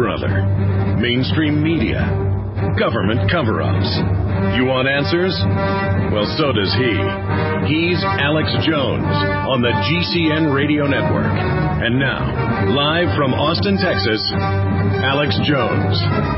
brother. Mainstream media. Government cover-ups. You want answers? Well, so does he. He's Alex Jones on the GCN Radio Network. And now, live from Austin, Texas, Alex Jones.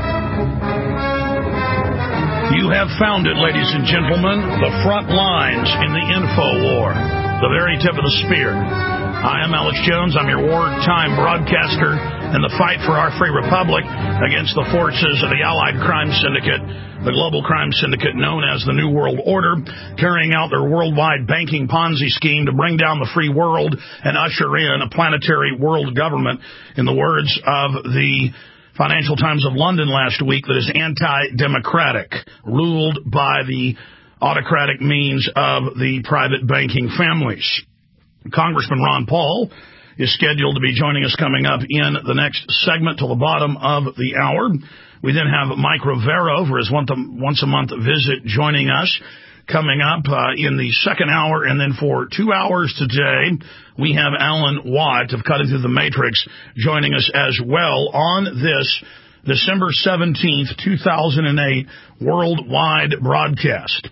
You have found it, ladies and gentlemen, the front lines in the info war, the very tip of the spear. I am Alex Jones. I'm your wartime broadcaster in the fight for our free republic against the forces of the Allied Crime Syndicate, the global crime syndicate known as the New World Order, carrying out their worldwide banking Ponzi scheme to bring down the free world and usher in a planetary world government, in the words of the Financial Times of London last week, that is anti-democratic, ruled by the autocratic means of the private banking families. Congressman Ron Paul is scheduled to be joining us coming up in the next segment till the bottom of the hour. We then have Mike Rivero for his once-a-month visit joining us coming up in the second hour. And then for 2 hours today, we have Alan Watt of Cutting Through the Matrix joining us as well on this December 17th, 2008 worldwide broadcast.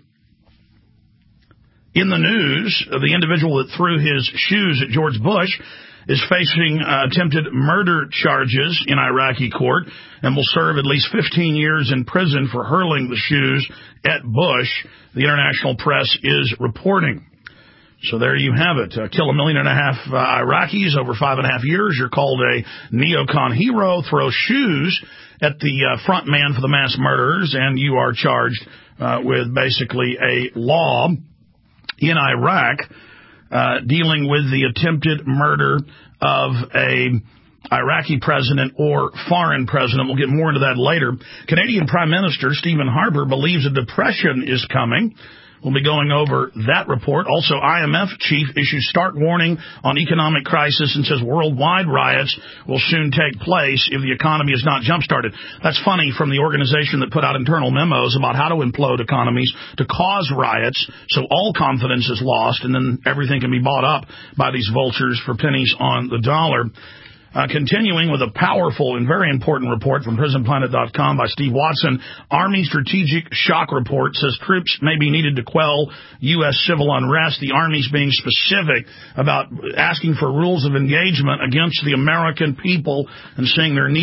In the news, the individual that threw his shoes at George Bush is facing attempted murder charges in Iraqi court and will serve at least 15 years in prison for hurling the shoes at Bush, the international press is reporting. So there you have it. Kill 1.5 million Iraqis over 5.5 years. You're called a neocon hero. Throw shoes at the front man for the mass murderers, and you are charged with basically a law in Iraq dealing with the attempted murder of a Iraqi president or foreign president. We'll get more into that later. Canadian Prime Minister Stephen Harper believes a depression is coming. We'll be going over that report. Also, IMF chief issues stark warning on economic crisis and says worldwide riots will soon take place if the economy is not jump-started. That's funny, from the organization that put out internal memos about how to implode economies to cause riots so all confidence is lost and then everything can be bought up by these vultures for pennies on the dollar. Continuing with a powerful and very important report from PrisonPlanet.com by Steve Watson, Army Strategic Shock Report says troops may be needed to quell U.S. civil unrest. The Army's being specific about asking for rules of engagement against the American people and saying they're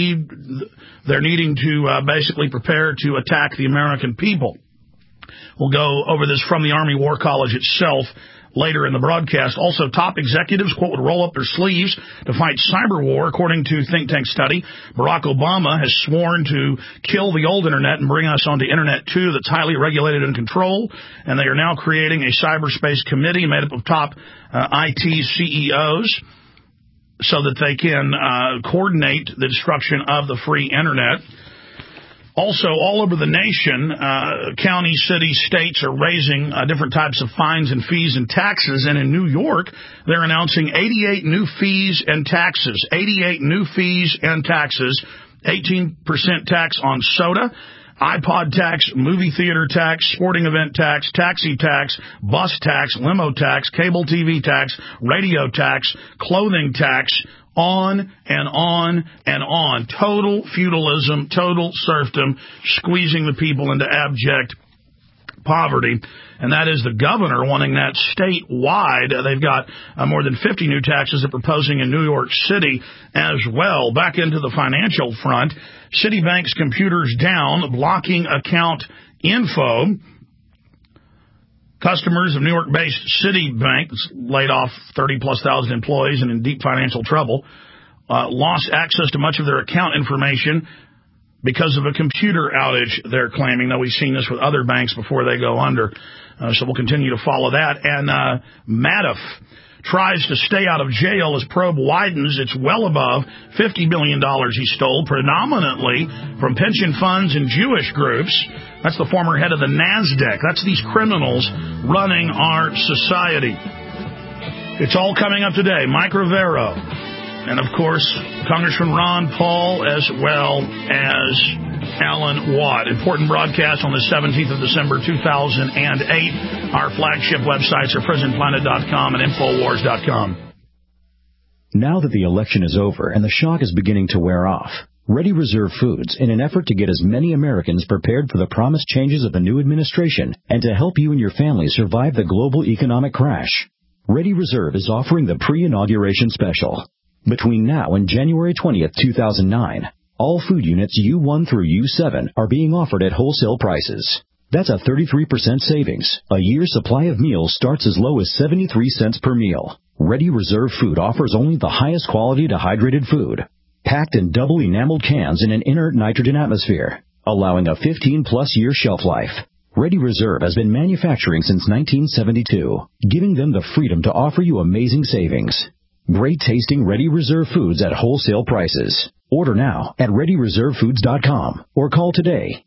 needing to basically prepare to attack the American people. We'll go over this from the Army War College itself later in the broadcast. Also, top executives, quote, would roll up their sleeves to fight cyber war, according to think tank study. Barack Obama has sworn to kill the old Internet and bring us onto Internet 2 that's highly regulated and controlled, and they are now creating a cyberspace committee made up of top IT CEOs so that they can coordinate the destruction of the free Internet. Also, all over the nation, counties, cities, states are raising different types of fines and fees and taxes. And in New York, they're announcing 88 new fees and taxes. 88 new fees and taxes. 18% tax on soda, iPod tax, movie theater tax, sporting event tax, taxi tax, bus tax, limo tax, cable TV tax, radio tax, clothing tax, on and on and on. Total feudalism, total serfdom, squeezing the people into abject poverty. And that is the governor wanting that statewide. They've got more than 50 new taxes they're proposing in New York City as well. Back into the financial front, Citibank's computers down, blocking account info. Customers of New York-based Citibank, laid off 30-plus thousand employees and in deep financial trouble, lost access to much of their account information because of a computer outage, they're claiming. Now, we've seen this with other banks before they go under, so we'll continue to follow that. And Madoff tries to stay out of jail as probe widens. It's well above $50 billion he stole, predominantly from pension funds and Jewish groups. That's the former head of the NASDAQ. That's these criminals running our society. It's all coming up today. Mike Rivero. And, of course, Congressman Ron Paul, as well as Alan Watt. Important broadcast on the 17th of December, 2008. Our flagship websites are PrisonPlanet.com and Infowars.com. Now that the election is over and the shock is beginning to wear off, Ready Reserve Foods, in an effort to get as many Americans prepared for the promised changes of the new administration and to help you and your family survive the global economic crash. Ready Reserve is offering the pre-inauguration special. Between now and January 20th, 2009, all food units U1 through U7 are being offered at wholesale prices. That's a 33% savings. A year's supply of meals starts as low as 73 cents per meal. Ready Reserve Food offers only the highest quality dehydrated food, packed in double enameled cans in an inert nitrogen atmosphere, allowing a 15-plus year shelf life. Ready Reserve has been manufacturing since 1972, giving them the freedom to offer you amazing savings. Great tasting Ready Reserve Foods at wholesale prices. Order now at ReadyReserveFoods.com or call today.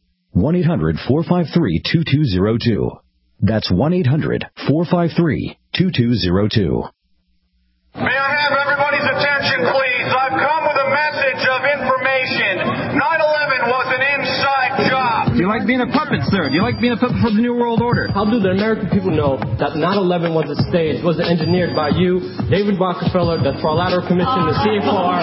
1-800-453-2202. That's 1-800-453-2202. May I have everybody's attention, please? I've come with a message of information. 9/11 was an inside job. Do you like being a puppet, sir? Do you like being a puppet for the New World Order? How do the American people know that 9/11 was a stage, was engineered by you, David Rockefeller, the Trilateral Commission, the CFR?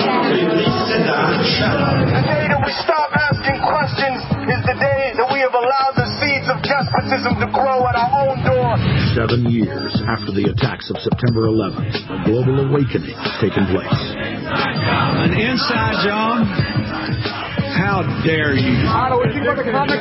The day that we stop asking questions is the day that we have allowed the seeds of despotism to grow at our own door. 7 years after the attacks of September 11th, a global awakening has taken place. An inside job? How dare you? If you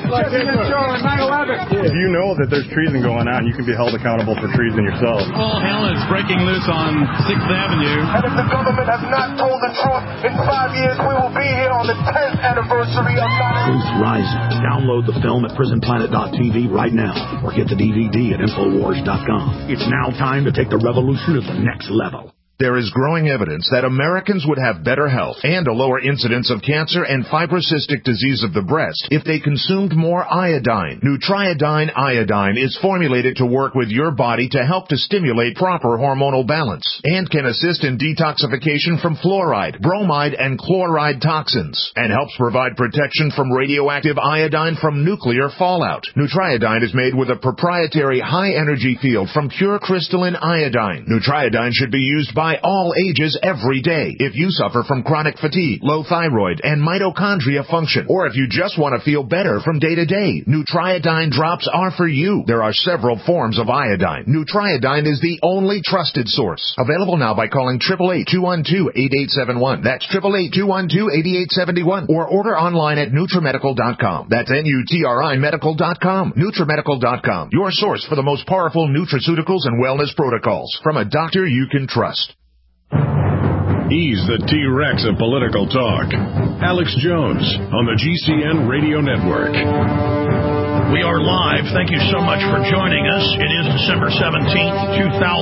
know that there's treason going on, you can be held accountable for treason yourself. All hell is breaking loose on 6th Avenue. And if the government has not told the truth, in 5 years we will be here on the 10th anniversary of 9/11. Truth Rising. Download the film at prisonplanet.tv right now or get the DVD at Infowars.com. It's now time to take the revolution to the next level. There is growing evidence that Americans would have better health and a lower incidence of cancer and fibrocystic disease of the breast if they consumed more iodine. Nutriodine Iodine is formulated to work with your body to help to stimulate proper hormonal balance and can assist in detoxification from fluoride, bromide, and chloride toxins and helps provide protection from radioactive iodine from nuclear fallout. Nutriodine is made with a proprietary high-energy field from pure crystalline iodine. Nutriodine should be used by all ages every day if you suffer from chronic fatigue, low thyroid, and mitochondria function, or if you just want to feel better from day to day. Nutriodine drops are for you. There are several forms of iodine. Nutriodine is the only trusted source. Available now by calling 888-212-8871. That's 888-212-8871. Or order online at NutriMedical.com. That's NutriMedical.com. NutriMedical.com. Your source for the most powerful nutraceuticals and wellness protocols from a doctor you can trust. He's the T-Rex of political talk. Alex Jones on the GCN Radio Network. We are live. Thank you so much for joining us. It is December 17th,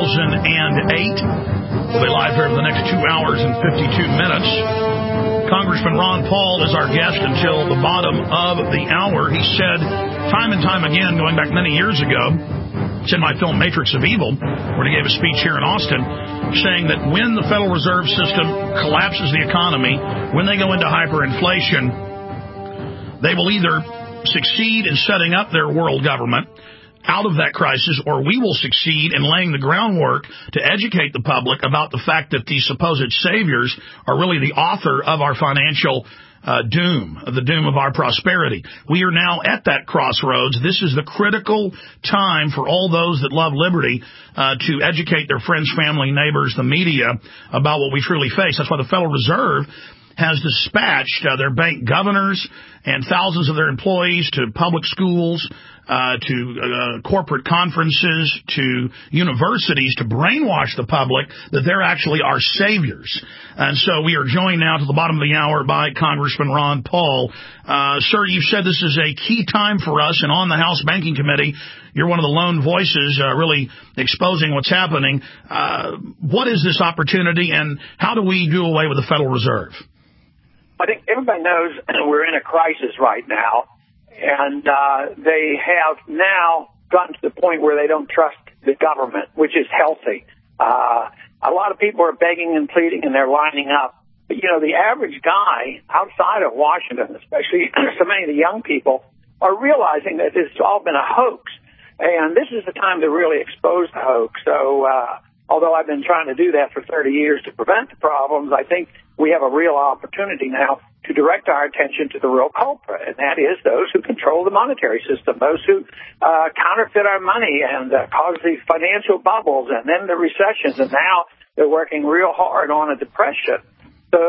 2008. We'll be live here for the next 2 hours and 52 minutes. Congressman Ron Paul is our guest until the bottom of the hour. He said time and time again, going back many years ago, it's in my film Matrix of Evil, where he gave a speech here in Austin, saying that when the Federal Reserve System collapses the economy, when they go into hyperinflation, they will either succeed in setting up their world government out of that crisis, or we will succeed in laying the groundwork to educate the public about the fact that these supposed saviors are really the author of our financial doom, the doom of our prosperity. We are now at that crossroads. This is the critical time for all those that love liberty to educate their friends, family, neighbors, the media about what we truly face. That's why the Federal Reserve has dispatched their bank governors and thousands of their employees to public schools, to corporate conferences, to universities to brainwash the public that they're actually our saviors. And so we are joined now to the bottom of the hour by Congressman Ron Paul. Sir, you said this is a key time for us, and on the House Banking Committee, you're one of the lone voices really exposing what's happening. What is this opportunity, and how do we do away with the Federal Reserve? I think everybody knows we're in a crisis right now, and they have now gotten to the point where they don't trust the government, which is healthy. A lot of people are begging and pleading, and they're lining up. But, you know, the average guy outside of Washington, especially so many of the young people, are realizing that this has all been a hoax. And this is the time to really expose the hoax. So although I've been trying to do that for 30 years to prevent the problems, I think we have a real opportunity now to direct our attention to the real culprit, and that is those who control the monetary system, those who counterfeit our money and cause the financial bubbles and then the recessions, and now they're working real hard on a depression. So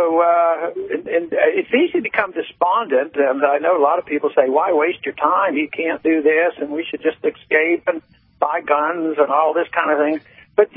it's easy to become despondent, and I know a lot of people say, why waste your time? You can't do this, and we should just escape and buy guns and all this kind of thing. But,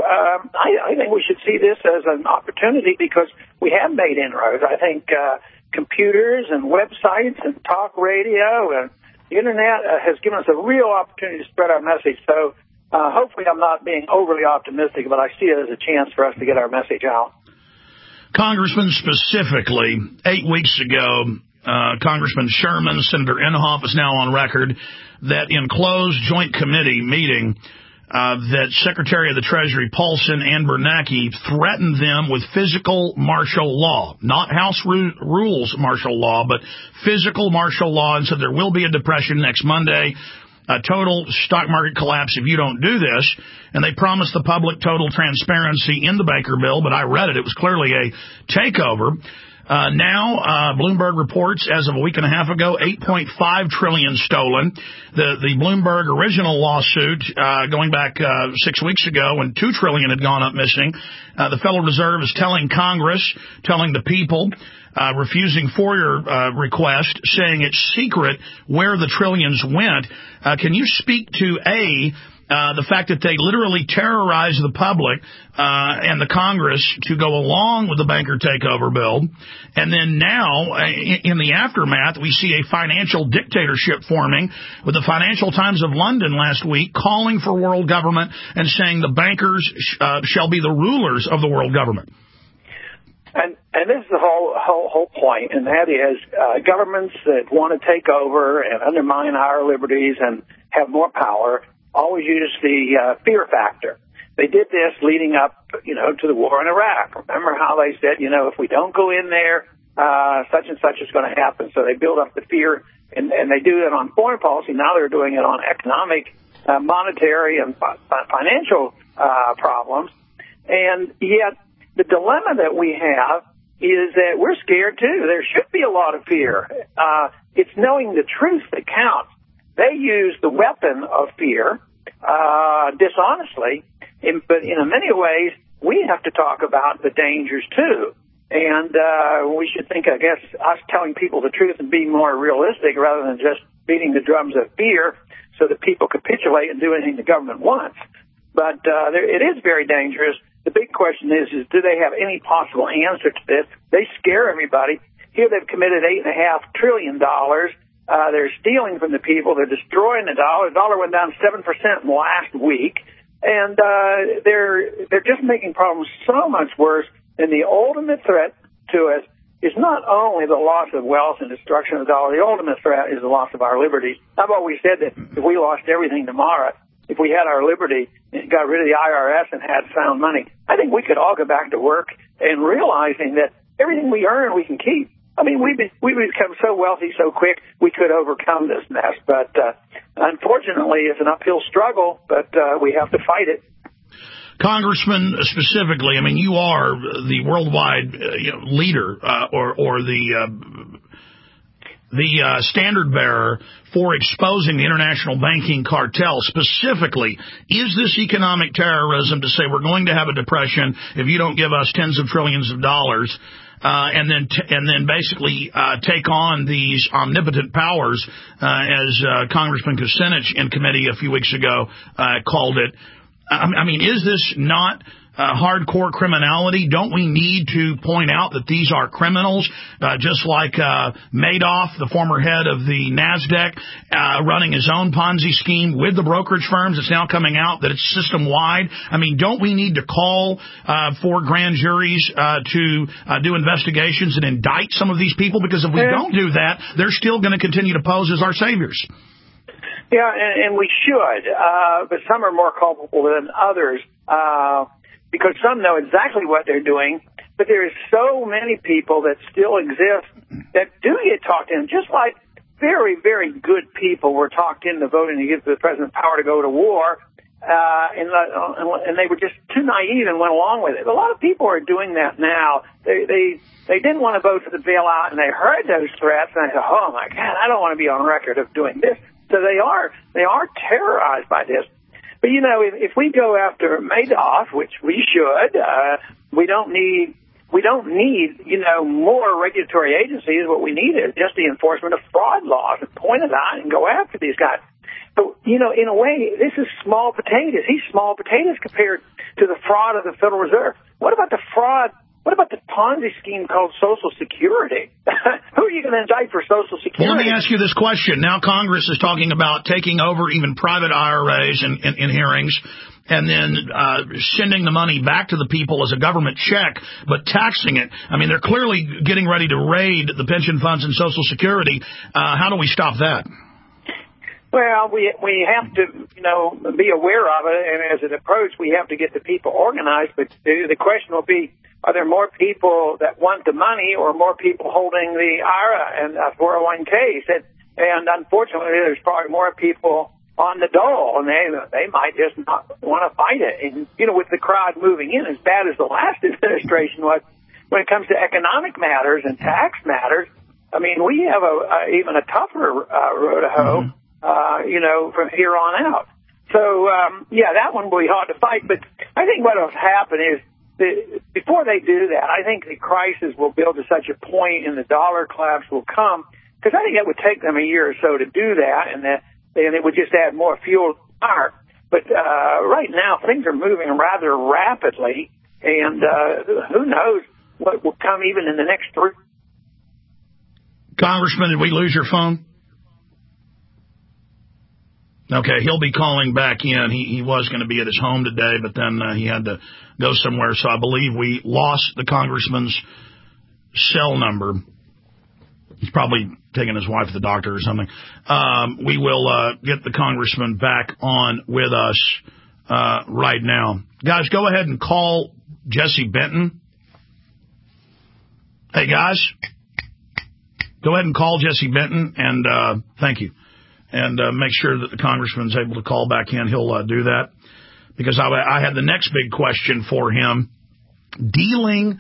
I think we should see this as an opportunity because we have made inroads. I think computers and websites and talk radio and the Internet has given us a real opportunity to spread our message. So hopefully I'm not being overly optimistic, but I see it as a chance for us to get our message out. Congressman, specifically, 8 weeks ago, Congressman Sherman, Senator Inhofe is now on record that in closed joint committee meeting, that Secretary of the Treasury Paulson and Bernanke threatened them with physical martial law, not House rules martial law, but physical martial law, and said there will be a depression next Monday, a total stock market collapse if you don't do this. And they promised the public total transparency in the Baker bill, but I read it. It was clearly a takeover. Now, Bloomberg reports as of a week and a half ago, $8.5 trillion stolen. The Bloomberg original lawsuit, going back 6 weeks ago when $2 trillion had gone up missing, the Federal Reserve is telling Congress, telling the people, refusing FOIA request, saying it's secret where the trillions went. Can you speak to the fact that they literally terrorize the public and the Congress to go along with the banker takeover bill, and then now, in the aftermath, we see a financial dictatorship forming with the Financial Times of London last week calling for world government and saying the bankers shall be the rulers of the world government. And this is the whole point, and that is governments that want to take over and undermine our liberties and have more power always use the fear factor. They did this leading up, to the war in Iraq. Remember how they said, if we don't go in there, such and such is going to happen. So they build up the fear, and they do it on foreign policy. Now they're doing it on economic, monetary, and financial problems. And yet the dilemma that we have is that we're scared too. There should be a lot of fear. It's knowing the truth that counts. They use the weapon of fear dishonestly, but in many ways, we have to talk about the dangers too. And we should think, I guess, us telling people the truth and being more realistic rather than just beating the drums of fear so that people capitulate and do anything the government wants. But it is very dangerous. The big question is do they have any possible answer to this? They scare everybody. Here they've committed $8.5 trillion. They're stealing from the people. They're destroying the dollar. The dollar went down 7% in the last week. And they're just making problems so much worse. And the ultimate threat to us is not only the loss of wealth and destruction of the dollar. The ultimate threat is the loss of our liberties. I've always said that if we lost everything tomorrow, if we had our liberty and got rid of the IRS and had sound money, I think we could all go back to work and realizing that everything we earn we can keep. I mean, we've become so wealthy so quick we could overcome this mess. But unfortunately, it's an uphill struggle, but we have to fight it. Congressman, specifically, I mean, you are the worldwide leader or the standard bearer for exposing the international banking cartel. Specifically, is this economic terrorism to say we're going to have a depression if you don't give us tens of trillions of dollars? And then basically take on these omnipotent powers, as Congressman Kucinich in committee a few weeks ago called it. I mean, is this not hardcore criminality? Don't we need to point out that these are criminals, just like Madoff, the former head of the NASDAQ, running his own Ponzi scheme with the brokerage firms? It's now coming out that it's system-wide. I mean, don't we need to call for grand juries to do investigations and indict some of these people? Because if we don't do that, they're still going to continue to pose as our saviors. Yeah, and we should, but some are more culpable than others. Because some know exactly what they're doing, but there's so many people that still exist that do get talked in, just like very, very good people were talked into voting to give the president power to go to war, and they were just too naive and went along with it. A lot of people are doing that now. They didn't want to vote for the bailout, and they heard those threats, and they said, "Oh my God, I don't want to be on record of doing this." So they are terrorized by this. But you know, if we go after Madoff, which we should, we don't need more regulatory agencies. What we need is just the enforcement of fraud laws and point it out and go after these guys. But, in a way, this is small potatoes. He's small potatoes compared to the fraud of the Federal Reserve. What about the fraud? What about the Ponzi scheme called Social Security? Who are you going to indict for Social Security? Well, let me ask you this question. Now Congress is talking about taking over even private IRAs in hearings and then sending the money back to the people as a government check, but taxing it. I mean, they're clearly getting ready to raid the pension funds and Social Security. How do we stop that? Well, we have to, be aware of it, and as it approaches, we have to get the people organized. But the question will be, are there more people that want the money or more people holding the IRA and 401ks? And unfortunately, there's probably more people on the dole, and they might just not want to fight it. And, with the crowd moving in, as bad as the last administration was, when it comes to economic matters and tax matters, I mean, we have even a tougher road to hoe. From here on out. So, that one will be hard to fight. But I think what will happen is before they do that, I think the crisis will build to such a point and the dollar collapse will come, because I think it would take them a year or so to do that, and it would just add more fuel to the fire. But right now, things are moving rather rapidly, and who knows what will come even in the next 3. Congressman, did we lose your phone? Okay, he'll be calling back in. He was going to be at his home today, but then he had to go somewhere. So I believe we lost the congressman's cell number. He's probably taking his wife to the doctor or something. We will get the congressman back on with us right now. Guys, go ahead and call Jesse Benton. Hey, guys, go ahead and call Jesse Benton, and thank you. And make sure that the congressman's able to call back in. He'll do that. Because I had the next big question for him. Dealing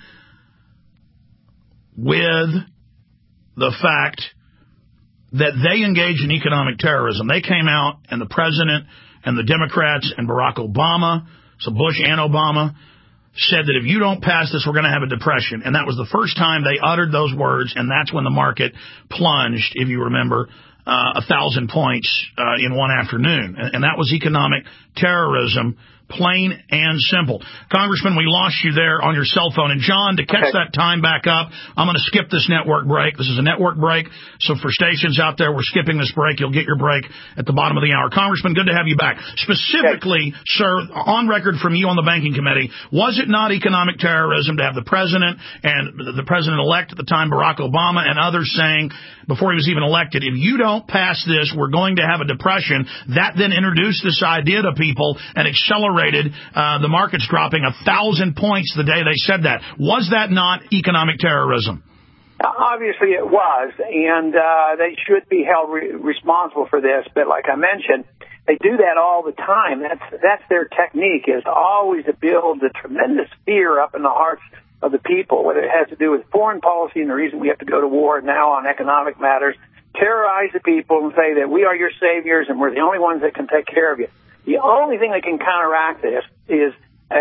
with the fact that they engage in economic terrorism. They came out, and the president and the Democrats and Barack Obama, so Bush and Obama, said that if you don't pass this, we're going to have a depression. And that was the first time they uttered those words, and that's when the market plunged, if you remember, 1,000 points in one afternoon. And that was economic terrorism, plain and simple. Congressman, we lost you there on your cell phone. And, John, to catch that time back up, I'm going to skip this network break. This is a network break. So for stations out there, we're skipping this break. You'll get your break at the bottom of the hour. Congressman, good to have you back. Specifically, sir, on record from you on the Banking Committee, was it not economic terrorism to have the president and the president-elect at the time, Barack Obama, and others saying, before he was even elected, if you don't pass this, we're going to have a depression? That then introduced this idea to people and accelerated the markets dropping 1,000 points the day they said that. Was that not economic terrorism? Obviously it was, and they should be held responsible for this. But like I mentioned, they do that all the time. That's their technique, is always to build a tremendous fear up in the hearts of the people, whether it has to do with foreign policy and the reason we have to go to war now on economic matters, terrorize the people and say that we are your saviors and we're the only ones that can take care of you. The only thing that can counteract this is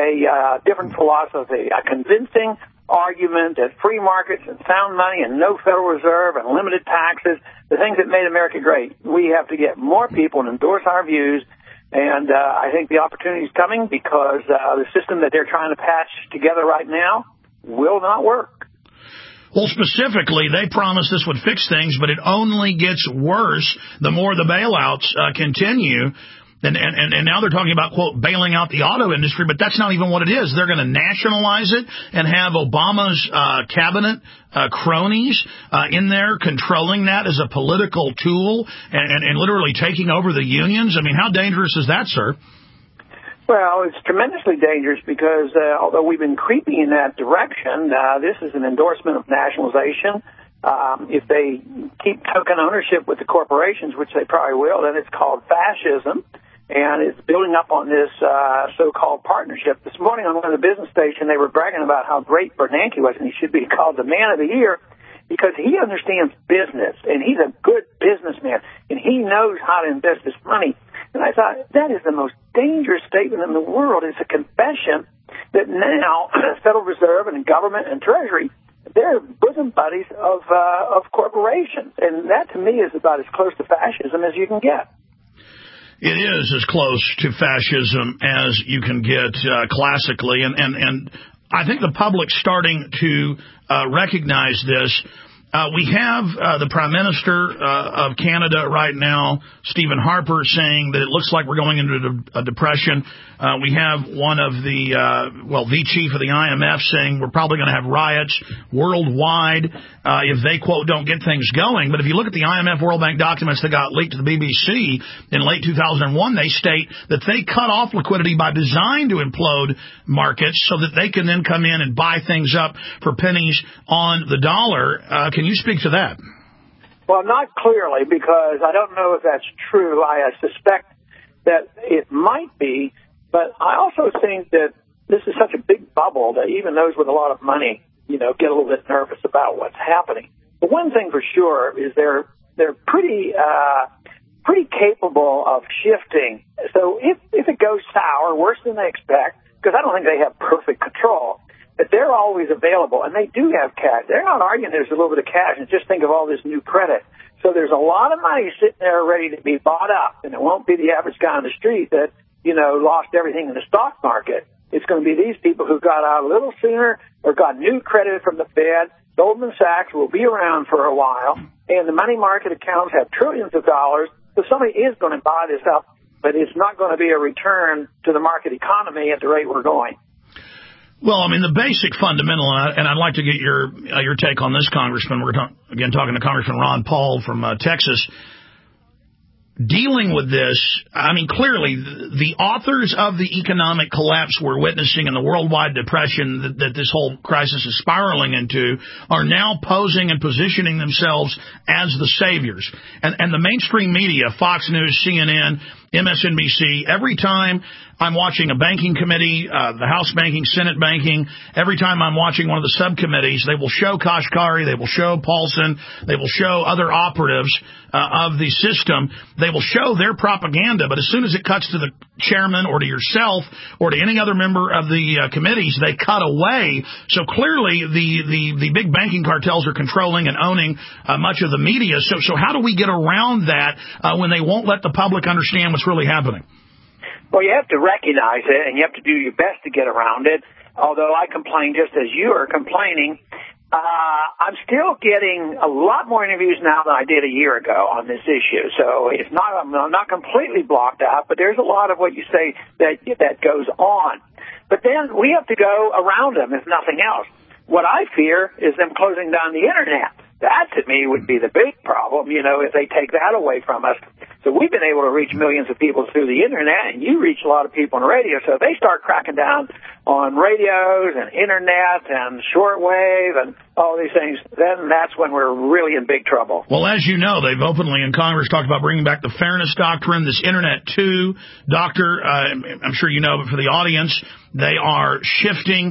a different philosophy, a convincing argument that free markets and sound money and no Federal Reserve and limited taxes, the things that made America great. We have to get more people to endorse our views, and I think the opportunity is coming because the system that they're trying to patch together right now will not work. Well, specifically, they promised this would fix things, but it only gets worse the more the bailouts continue. And now they're talking about, quote, bailing out the auto industry, but that's not even what it is. They're going to nationalize it and have Obama's cabinet cronies in there controlling that as a political tool and literally taking over the unions. I mean, how dangerous is that, sir? Well, it's tremendously dangerous because although we've been creeping in that direction, this is an endorsement of nationalization. If they keep token ownership with the corporations, which they probably will, then it's called fascism. and it's building up on this so-called partnership. This morning on one of the business stations, they were bragging about how great Bernanke was, and he should be called the man of the year because he understands business, and he's a good businessman, and he knows how to invest his money. And I thought, that is the most dangerous statement in the world. It's a confession that now Federal Reserve and government and Treasury, they're bosom buddies of corporations. And that, to me, is about as close to fascism as you can get. It is as close to fascism as you can get classically. And I think the public's starting to recognize this. We have the Prime Minister of Canada right now, Stephen Harper, saying that it looks like we're going into a depression. We have one of the chief of the IMF saying we're probably going to have riots worldwide if they, quote, don't get things going. But if you look at the IMF World Bank documents that got leaked to the BBC in late 2001, they state that they cut off liquidity by design to implode markets so that they can then come in and buy things up for pennies on the dollar. Can you speak to that? Well, not clearly, because I don't know if that's true. I suspect that it might be, but I also think that this is such a big bubble that even those with a lot of money, get a little bit nervous about what's happening. But one thing for sure is they're pretty capable of shifting. So if it goes sour, worse than they expect, because I don't think they have perfect control, but they're always available, and they do have cash. They're not arguing there's a little bit of cash, and just think of all this new credit. So there's a lot of money sitting there ready to be bought up, and it won't be the average guy on the street that, lost everything in the stock market. It's going to be these people who got out a little sooner or got new credit from the Fed. Goldman Sachs will be around for a while, and the money market accounts have trillions of dollars, so somebody is going to buy this up, but it's not going to be a return to the market economy at the rate we're going. Well, I mean, the basic fundamental, and I'd like to get your take on this, Congressman. We're talking to Congressman Ron Paul from Texas. Dealing with this, I mean, clearly, the authors of the economic collapse we're witnessing in the worldwide depression that this whole crisis is spiraling into are now posing and positioning themselves as the saviors. And the mainstream media, Fox News, CNN, MSNBC, every time I'm watching a banking committee, the House banking, Senate banking, every time I'm watching one of the subcommittees, they will show Kashkari, they will show Paulson, they will show other operatives of the system. They will show their propaganda, but as soon as it cuts to the chairman or to yourself or to any other member of the committees, they cut away. So clearly the big banking cartels are controlling and owning much of the media. So how do we get around that when they won't let the public understand what's really happening? Well, you have to recognize it, and you have to do your best to get around it. Although I complain just as you are complaining, I'm still getting a lot more interviews now than I did a year ago on this issue. So it's not, I'm not completely blocked out, but there's a lot of what you say that goes on. But then we have to go around them, if nothing else. What I fear is them closing down the Internet. That, to me, would be the big problem, if they take that away from us. So we've been able to reach millions of people through the Internet, and you reach a lot of people on radio. So if they start cracking down on radios and Internet and shortwave and all these things, then that's when we're really in big trouble. Well, as you know, they've openly in Congress talked about bringing back the Fairness Doctrine, this Internet 2 doctor. I'm sure you know, but for the audience, they are shifting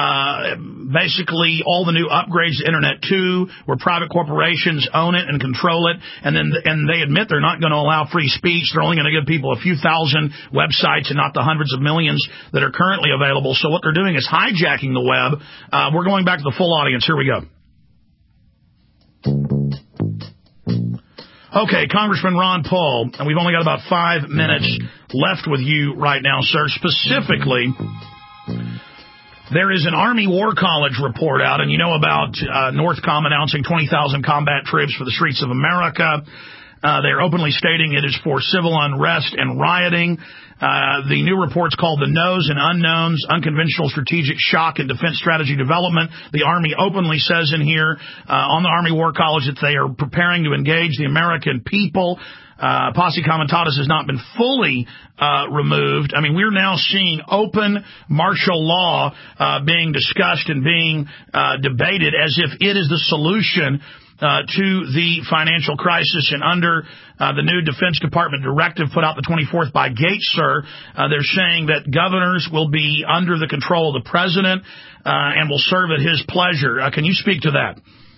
basically all the new upgrades to Internet 2, where private corporations own it and control it, and they admit they're not going to allow free speech. They're only going to give people a few thousand websites and not the hundreds of millions that are currently available. So what they're doing is hijacking the web. We're going back to the full audience. Here we go. Okay, Congressman Ron Paul, and we've only got about 5 minutes left with you right now, sir. Specifically, there is an Army War College report out, and you know about NORTHCOM announcing 20,000 combat troops for the streets of America. They're openly stating it is for civil unrest and rioting. The new report's called The Knowns and Unknowns, Unconventional Strategic Shock and Defense Strategy Development. The Army openly says in here on the Army War College that they are preparing to engage the American people. Posse Comitatus has not been fully removed. I mean, we're now seeing open martial law being discussed and being debated as if it is the solution to the financial crisis. And under the new Defense Department directive put out the 24th by Gates, sir, they're saying that governors will be under the control of the president and will serve at his pleasure. Can you speak to that?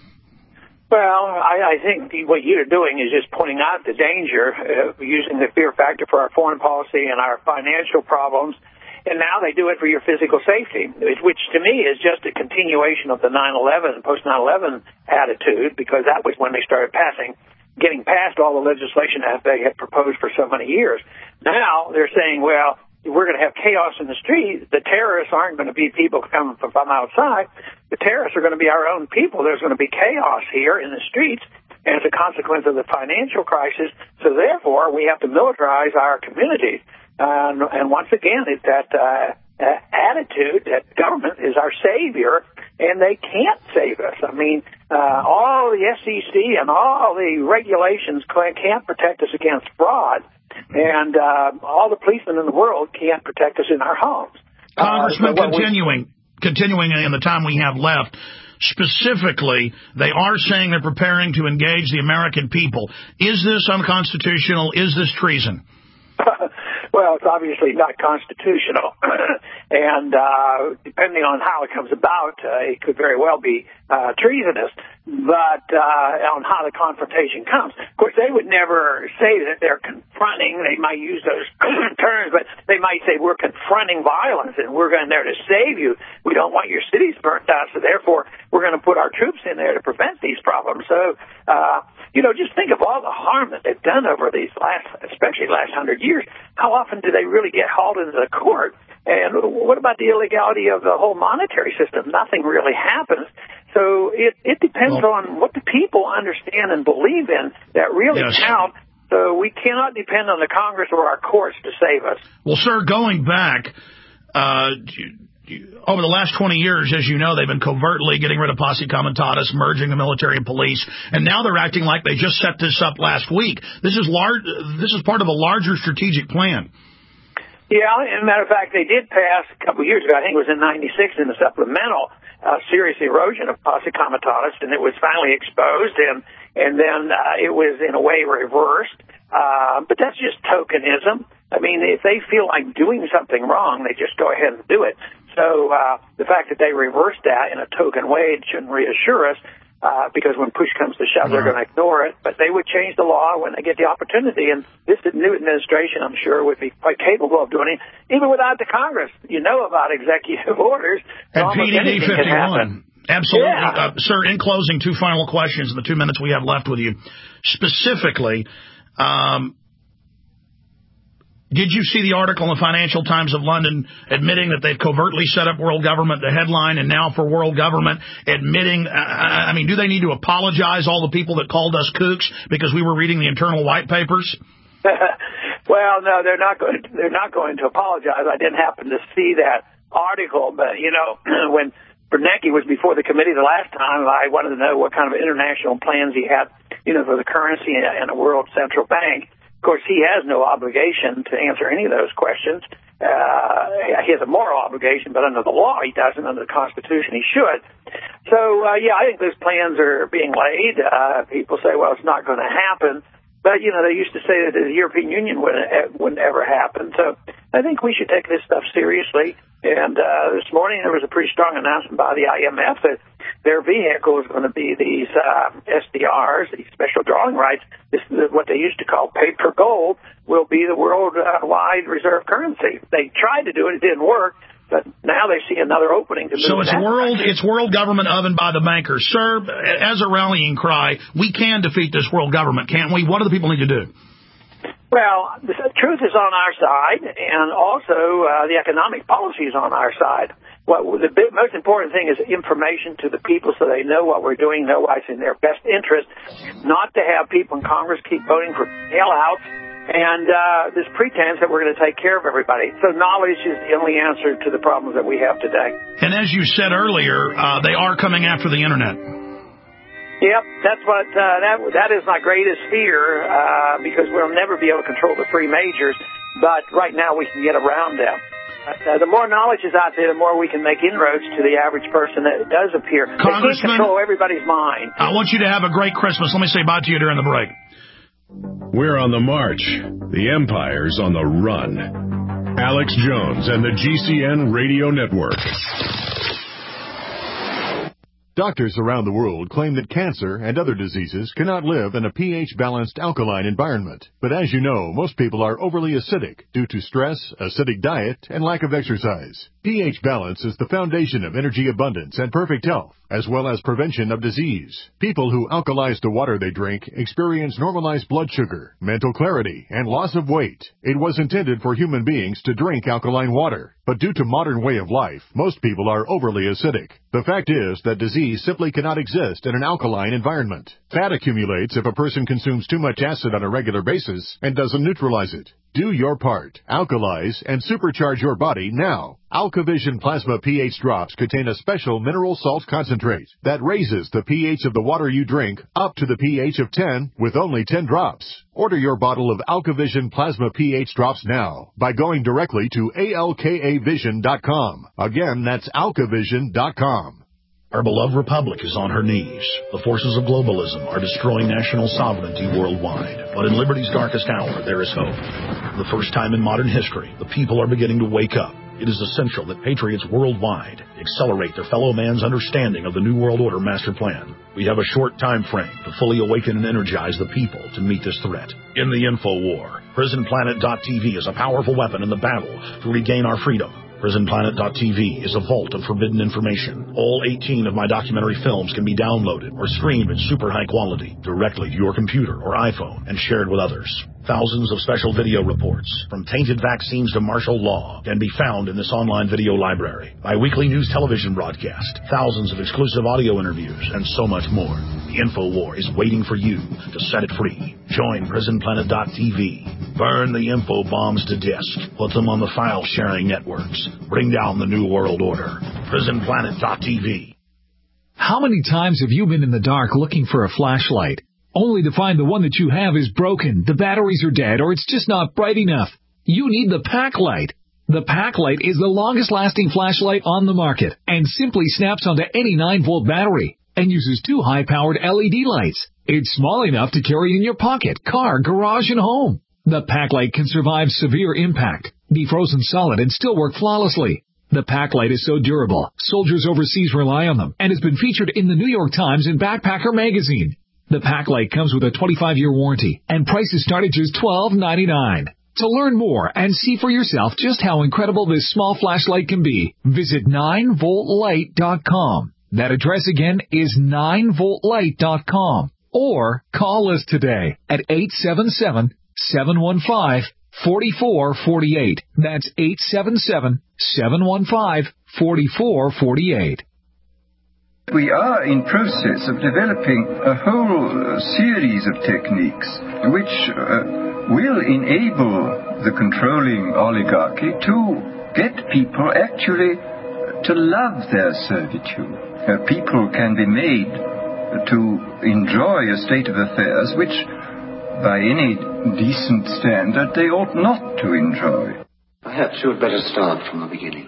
Well, I think what you're doing is just pointing out the danger of using the fear factor for our foreign policy and our financial problems. And now they do it for your physical safety, which to me is just a continuation of the 9/11, post-9/11 attitude, because that was when they started getting past all the legislation that they had proposed for so many years. Now they're saying, well, we're going to have chaos in the street. The terrorists aren't going to be people coming from outside. The terrorists are going to be our own people. There's going to be chaos here in the streets as a consequence of the financial crisis. So therefore, we have to militarize our communities. And once again, it's that attitude that government is our savior, and they can't save us. I mean, all the SEC and all the regulations can't protect us against fraud, and all the policemen in the world can't protect us in our homes. Congressman, continuing in the time we have left, specifically, they are saying they're preparing to engage the American people. Is this unconstitutional? Is this treason? Well, it's obviously not constitutional, and depending on how it comes about, it could very well be treasonous, but on how the confrontation comes. Of course, they would never say that they're confronting. They might use those terms, but they might say, we're confronting violence, and we're going there to save you. We don't want your cities burnt out, so therefore, we're going to put our troops in there to prevent these problems. So, just think of all the harm that they've done over these especially last 100 years. How often do they really get hauled into the court? And what about the illegality of the whole monetary system? Nothing really happens. So it depends on what the people understand and believe in that really count. So we cannot depend on the Congress or our courts to save us. Well, sir, going back over the last 20 years, as you know, they've been covertly getting rid of posse comitatus, merging the military and police, and now they're acting like they just set this up last week. This is part of a larger strategic plan. Yeah, as a matter of fact, they did pass a couple of years ago, I think it was in 96, in the supplemental, serious erosion of posse comitatus, and it was finally exposed, and then it was in a way reversed. But that's just tokenism. I mean, if they feel like doing something wrong, they just go ahead and do it. So the fact that they reversed that in a token way shouldn't reassure us, because when push comes to shove, they're going to ignore it. But they would change the law when they get the opportunity, and this new administration, I'm sure, would be quite capable of doing it, even without the Congress. You know about executive orders. And PDD 51. Absolutely. Yeah. Sir, in closing, two final questions in the 2 minutes we have left with you. Specifically, did you see the article in the Financial Times of London admitting that they've covertly set up world government, the headline, and now for world government admitting, do they need to apologize, all the people that called us kooks because we were reading the internal white papers? Well, no, they're not going to apologize. I didn't happen to see that article, but, when Bernanke was before the committee the last time, I wanted to know what kind of international plans he had, for the currency and a world central bank. Of course, he has no obligation to answer any of those questions. He has a moral obligation, but under the law, he doesn't. Under the Constitution, he should. So, I think those plans are being laid. People say, well, it's not going to happen. But, they used to say that the European Union wouldn't ever happen. So I think we should take this stuff seriously. And this morning there was a pretty strong announcement by the IMF that their vehicle is going to be these SDRs, these special drawing rights. This is what they used to call paper gold, will be the worldwide reserve currency. They tried to do it. It didn't work. But now they see another opening to move. So it's world government oven by the bankers. Sir, as a rallying cry, we can defeat this world government, can't we? What do the people need to do? Well, the truth is on our side, and also the economic policy is on our side. The most important thing is information to the people so they know what we're doing, know what's in their best interest, not to have people in Congress keep voting for bailouts and this pretense that we're going to take care of everybody. So knowledge is the only answer to the problems that we have today. And as you said earlier, they are coming after the Internet. Yep, that's what that is my greatest fear, because we'll never be able to control the free majors, but right now we can get around them. The more knowledge is out there, the more we can make inroads to the average person that does appear. They can't control everybody's mind. I want you to have a great Christmas. Let me say bye to you during the break. We're on the march. The Empire's on the run. Alex Jones and the GCN Radio Network. Doctors around the world claim that cancer and other diseases cannot live in a pH-balanced alkaline environment. But as you know, most people are overly acidic due to stress, acidic diet, and lack of exercise. pH balance is the foundation of energy abundance and perfect health, as well as prevention of disease. People who alkalize the water they drink experience normalized blood sugar, mental clarity, and loss of weight. It was intended for human beings to drink alkaline water, but due to modern way of life, most people are overly acidic. The fact is that disease simply cannot exist in an alkaline environment. Fat accumulates if a person consumes too much acid on a regular basis and doesn't neutralize it. Do your part. Alkalize and supercharge your body now. AlkaVision Plasma pH drops contain a special mineral salt concentrate that raises the pH of the water you drink up to the pH of 10 with only 10 drops. Order your bottle of AlkaVision Plasma pH drops now by going directly to alkavision.com. Again, that's alkavision.com. Our beloved republic is on her knees. The forces of globalism are destroying national sovereignty worldwide. But in liberty's darkest hour, there is hope. For the first time in modern history, the people are beginning to wake up. It is essential that patriots worldwide accelerate their fellow man's understanding of the New World Order master plan. We have a short time frame to fully awaken and energize the people to meet this threat. In the info war, PrisonPlanet.tv is a powerful weapon in the battle to regain our freedom. PrisonPlanet.tv is a vault of forbidden information. All 18 of my documentary films can be downloaded or streamed in super high quality directly to your computer or iPhone and shared with others. Thousands of special video reports, from tainted vaccines to martial law, can be found in this online video library. My weekly news television broadcast, thousands of exclusive audio interviews, and so much more. The InfoWar is waiting for you to set it free. Join PrisonPlanet.tv. Burn the info bombs to disk. Put them on the file-sharing networks. Bring down the New World Order. PrisonPlanet.tv. How many times have you been in the dark looking for a flashlight, only to find the one that you have is broken, the batteries are dead, or it's just not bright enough? You need the Packlight. The Packlight is the longest-lasting flashlight on the market and simply snaps onto any 9-volt battery and uses 2 high-powered LED lights. It's small enough to carry in your pocket, car, garage, and home. The Packlight can survive severe impact, be frozen solid, and still work flawlessly. The Packlight is so durable, soldiers overseas rely on them, and has been featured in the New York Times and Backpacker magazine. The Packlight comes with a 25-year warranty, and prices start at just $12.99. To learn more and see for yourself just how incredible this small flashlight can be, visit 9voltlight.com. That address again is 9voltlight.com. Or call us today at 877-715-4448. That's 877-715-4448. We are in process of developing a whole series of techniques which will enable the controlling oligarchy to get people actually to love their servitude. People can be made to enjoy a state of affairs which, by any decent standard, they ought not to enjoy. Perhaps you had better start from the beginning.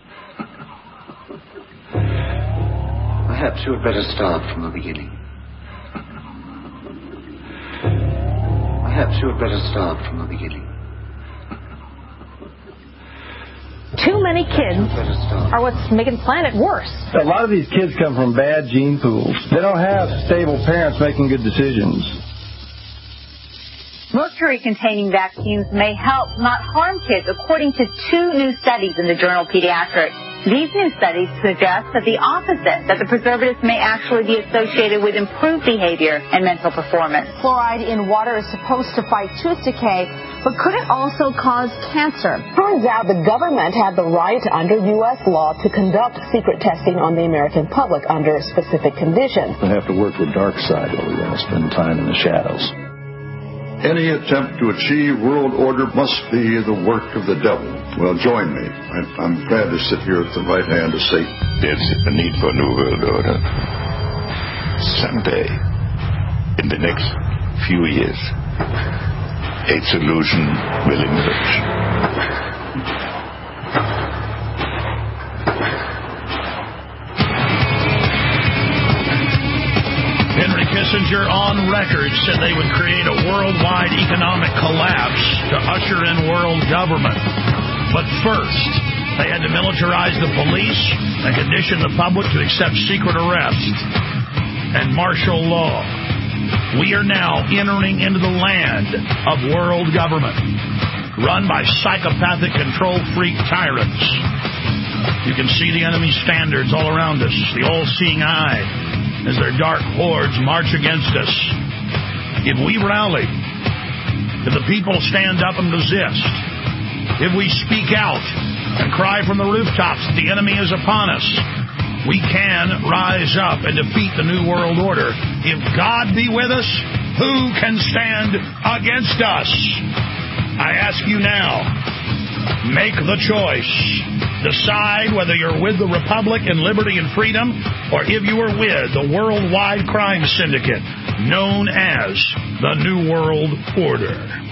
Perhaps you had better start from the beginning. Perhaps you had better start from the beginning. Too many kids are what's making the planet worse. A lot of these kids come from bad gene pools. They don't have stable parents making good decisions. Mercury-containing vaccines may help, not harm kids, according to 2 new studies in the journal Pediatrics. These new studies suggest that the opposite, that the preservatives may actually be associated with improved behavior and mental performance. Fluoride in water is supposed to fight tooth decay, but could it also cause cancer? Turns out the government had the right under U.S. law to conduct secret testing on the American public under specific conditions. We have to work the dark side, or we're going to spend time in the shadows. Any attempt to achieve world order must be the work of the devil. Well, join me. I'm glad to sit here at the right hand of Satan. There's a need for a new world order. Someday, in the next few years, a solution will emerge. Kissinger on record said they would create a worldwide economic collapse to usher in world government. But first, they had to militarize the police and condition the public to accept secret arrest and martial law. We are now entering into the land of world government, run by psychopathic control freak tyrants. You can see the enemy standards all around us, the all-seeing eye, as their dark hordes march against us. If we rally, if the people stand up and resist, if we speak out and cry from the rooftops that the enemy is upon us, we can rise up and defeat the New World Order. If God be with us, who can stand against us? I ask you now, make the choice. Decide whether you're with the Republic and liberty and freedom, or if you are with the worldwide crime syndicate known as the New World Order.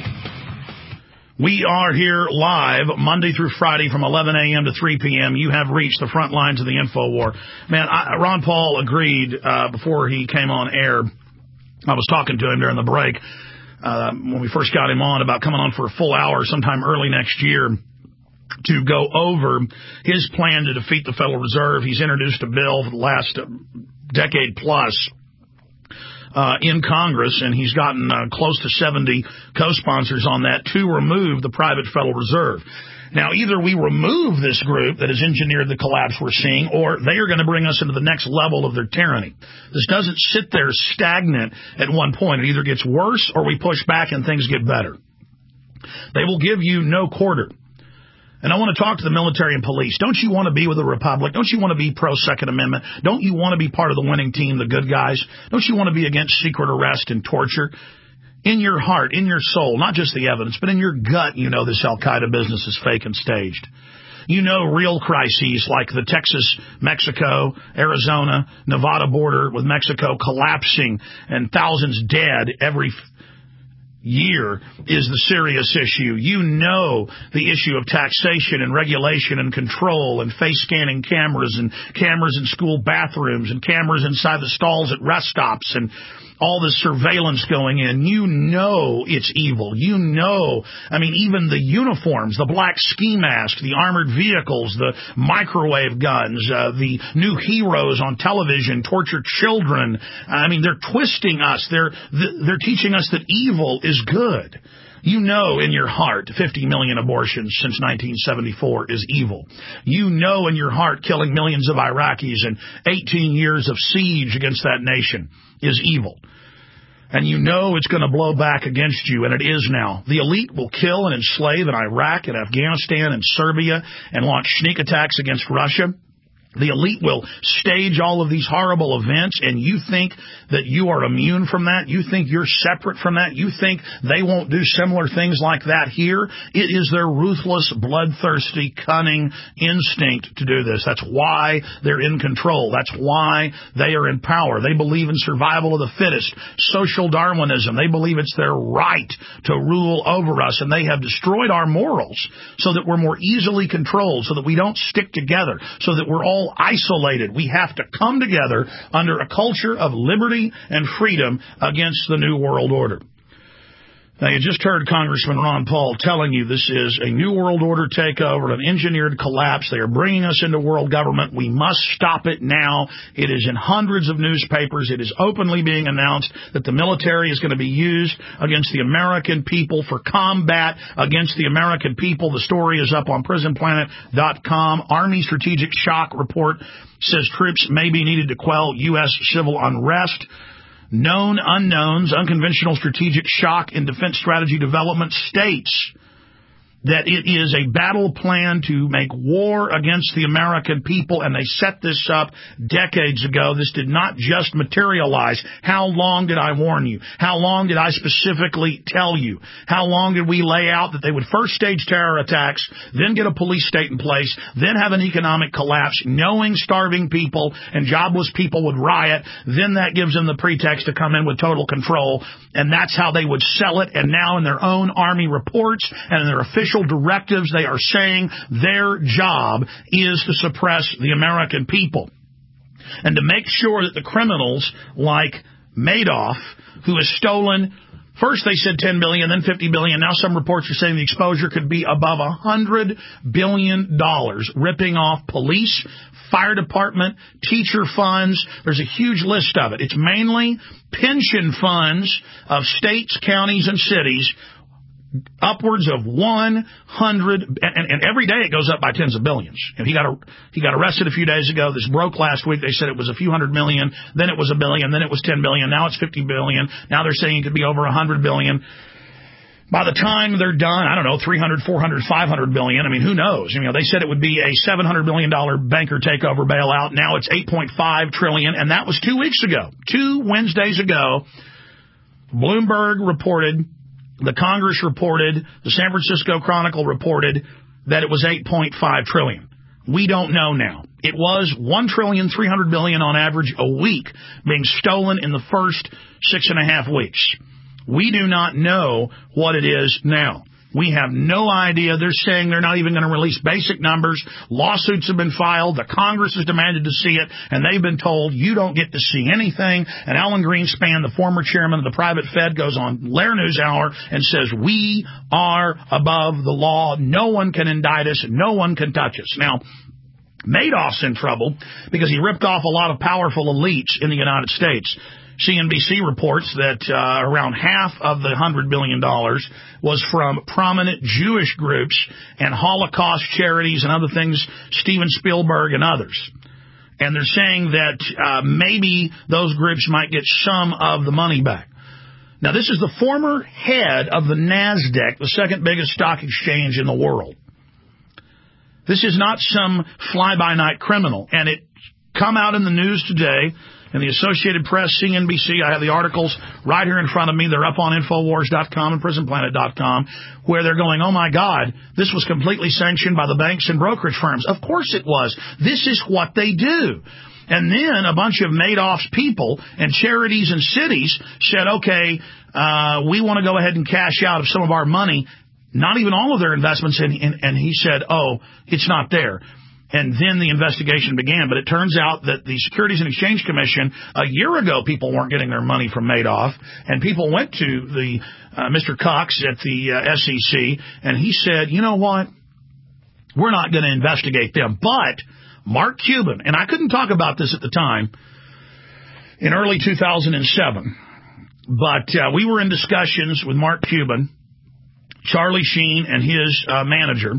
We are here live Monday through Friday from 11 a.m. to 3 p.m. You have reached the front lines of the InfoWar. Man, Ron Paul agreed before he came on air. I was talking to him during the break when we first got him on about coming on for a full hour sometime early next year to go over his plan to defeat the Federal Reserve. He's introduced a bill for the last decade plus in Congress, and he's gotten close to 70 co-sponsors on that to remove the private Federal Reserve. Now, either we remove this group that has engineered the collapse we're seeing, or they are going to bring us into the next level of their tyranny. This doesn't sit there stagnant at one point. It either gets worse or we push back and things get better. They will give you no quarter. And I want to talk to the military and police. Don't you want to be with the Republic? Don't you want to be pro-Second Amendment? Don't you want to be part of the winning team, the good guys? Don't you want to be against secret arrest and torture? In your heart, in your soul, not just the evidence, but in your gut, you know this Al-Qaeda business is fake and staged. You know real crises like the Texas, Mexico, Arizona, Nevada border with Mexico collapsing and thousands dead every year is the serious issue. You know the issue of taxation and regulation and control and face scanning cameras and cameras in school bathrooms and cameras inside the stalls at rest stops and all this surveillance going in. You know it's evil. You know, I mean, even the uniforms, the black ski mask, the armored vehicles, the microwave guns, the new heroes on television, torture children. I mean, they're twisting us. They're teaching us that evil is good. You know in your heart 50 million abortions since 1974 is evil. You know in your heart killing millions of Iraqis and 18 years of siege against that nation is evil. And you know it's going to blow back against you, and it is now. The elite will kill and enslave in Iraq and Afghanistan and Serbia and launch sneak attacks against Russia. The elite will stage all of these horrible events, and you think that you are immune from that? You think you're separate from that? You think they won't do similar things like that here? It is their ruthless, bloodthirsty, cunning instinct to do this. That's why they're in control. That's why they are in power. They believe in survival of the fittest, social Darwinism. They believe it's their right to rule over us, and they have destroyed our morals so that we're more easily controlled, so that we don't stick together, so that we're all isolated. We have to come together under a culture of liberty and freedom against the New World Order. Now, you just heard Congressman Ron Paul telling you this is a New World Order takeover, an engineered collapse. They are bringing us into world government. We must stop it now. It is in hundreds of newspapers. It is openly being announced that the military is going to be used against the American people for combat against the American people. The story is up on PrisonPlanet.com. Army Strategic Shock Report says troops may be needed to quell U.S. civil unrest. Known unknowns, unconventional strategic shock and defense strategy development states that it is a battle plan to make war against the American people, and they set this up decades ago. This did not just materialize. How long did I warn you? How long did I specifically tell you? How long did we lay out that they would first stage terror attacks, then get a police state in place, then have an economic collapse, knowing starving people and jobless people would riot, then that gives them the pretext to come in with total control, and that's how they would sell it. And now in their own Army reports and in their official directives, they are saying their job is to suppress the American people and to make sure that the criminals like Madoff, who has stolen, first they said $10 billion, then $50 billion. Now some reports are saying the exposure could be above $100 billion, ripping off police, fire department, teacher funds. There's a huge list of it. It's mainly pension funds of states, counties, and cities, upwards of 100, and every day it goes up by tens of billions. And he got arrested a few days ago. This broke last week. They said it was a few $100 million, then it was $1 billion, then it was $10 billion, now it's $50 billion. Now they're saying it could be over $100 billion. By the time they're done, I don't know, 300, 400, 500 billion. I mean, who knows? They said it would be a $700 billion banker takeover bailout. Now it's $8.5 trillion, and that was 2 weeks ago. 2 Wednesdays ago, Bloomberg reported, the Congress reported, the San Francisco Chronicle reported that it was $8.5 trillion. We don't know now. It was $1.3 trillion on average a week being stolen in the first 6.5 weeks. We do not know what it is now. We have no idea. They're saying they're not even going to release basic numbers. Lawsuits have been filed. The Congress has demanded to see it, and they've been told you don't get to see anything. And Alan Greenspan, the former chairman of the private Fed, goes on Lair News Hour and says, we are above the law. No one can indict us. No one can touch us. Now, Madoff's in trouble because he ripped off a lot of powerful elites in the United States. CNBC reports that around half of the $100 billion was from prominent Jewish groups and Holocaust charities and other things, Steven Spielberg and others. And they're saying that maybe those groups might get some of the money back. Now, this is the former head of the NASDAQ, the second biggest stock exchange in the world. This is not some fly-by-night criminal. And it come out in the news today. In the Associated Press, CNBC, I have the articles right here in front of me. They're up on Infowars.com and PrisonPlanet.com, where they're going, oh, my God, this was completely sanctioned by the banks and brokerage firms. Of course it was. This is what they do. And then a bunch of Madoff's people and charities and cities said, okay, we want to go ahead and cash out of some of our money, not even all of their investments. And he said, oh, it's not there. And then the investigation began. But it turns out that the Securities and Exchange Commission, a year ago, people weren't getting their money from Madoff. And people went to the Mr. Cox at the SEC, and he said, you know what? We're not going to investigate them. But Mark Cuban, and I couldn't talk about this at the time, in early 2007, but we were in discussions with Mark Cuban, Charlie Sheen, and his manager.